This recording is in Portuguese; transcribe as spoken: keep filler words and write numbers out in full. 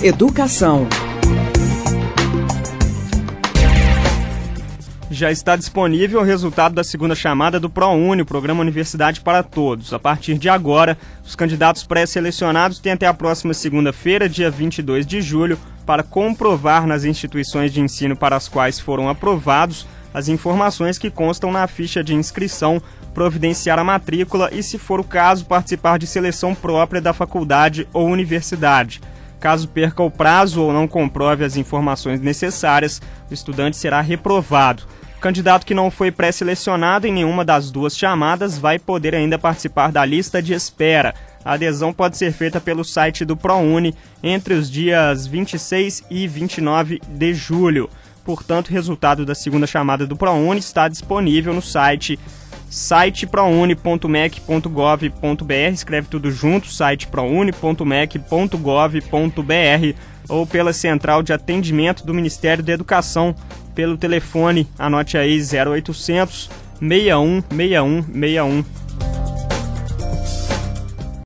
Educação. Já está disponível o resultado da segunda chamada do ProUni, o Programa Universidade para Todos. A partir de agora, os candidatos pré-selecionados têm até a próxima segunda-feira, dia vinte e dois de julho, para comprovar nas instituições de ensino para as quais foram aprovados as informações que constam na ficha de inscrição, providenciar a matrícula e, se for o caso, participar de seleção própria da faculdade ou universidade. Caso perca o prazo ou não comprove as informações necessárias, o estudante será reprovado. O candidato que não foi pré-selecionado em nenhuma das duas chamadas vai poder ainda participar da lista de espera. A adesão pode ser feita pelo site do ProUni entre os dias vinte e seis e vinte e nove de julho. Portanto, o resultado da segunda chamada do ProUni está disponível no site site prouni ponto mec ponto gov ponto br, escreve tudo junto, site prouni ponto mec ponto gov ponto br, ou pela central de atendimento do Ministério da Educação, pelo telefone, anote aí, zero oitocentos, seis um seis um seis um.